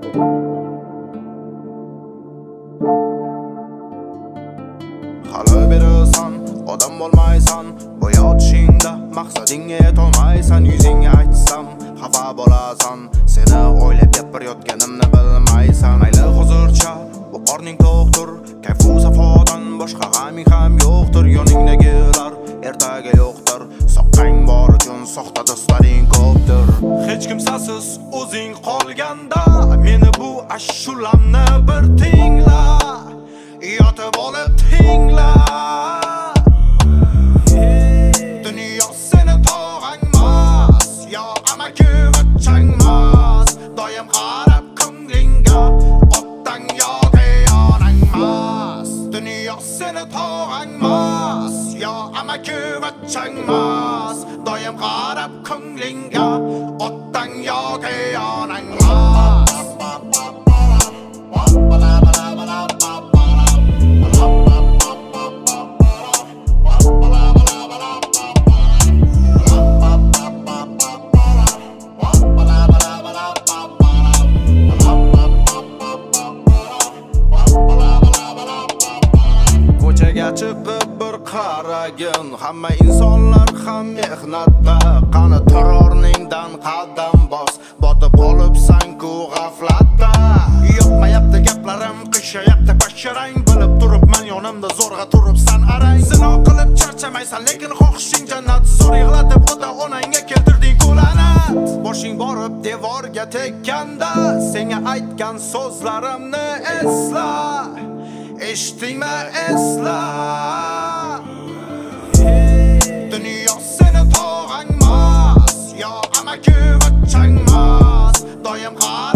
Hali berasan, odam bo'lmaysan. Bo'yotishingda maqsadingga yetolmaysan. Yuzingga aytsam xafa bo'lasan. Seni o'ylab gapirayotganimni bilmaysan. Mayli hozircha bu qorning to'qdir. Kayfu safodan boshqa g'aming ham yo'qdir. Yoningdagilar ertaga yo'qdir. Soqqang bor uchun soxta do'stlaring ko'pdir. Hech kimsasiz o'zing qolganda meni bu ashulamni bir tingla. Yotib olib tingla. Dunyo seni tog'angmas, yo amaki vachangmas. Doim qarab ko'nglingga otdan yoki yonangmas. Dunyo seni tog'angmas, yo amaki vachangmas. Doim qarab ko'nglingga otdan yoki yonangmas. Ko'chaga chiqib bir qaragin, hamma insonlar ham mehnatda. Qani terrorningdan qadam bos, botib qolibsan-ku g'aflatda. Yoqmayapti gaplarim, qishayapti basharang. Bilib turibman yonimda zo'rg'a turibsan arang. Zino qilib charchamaysan, lekin xohishing jannat. Zo'r yig'latib ota-onangga keltirding kul'anat. Boshing borib devorga tekkanda, senga aytgan so'zlarimni esla. Eshitdingmi esla. Dunyo seni tog'angmas, yo amaki vachangmas. Doim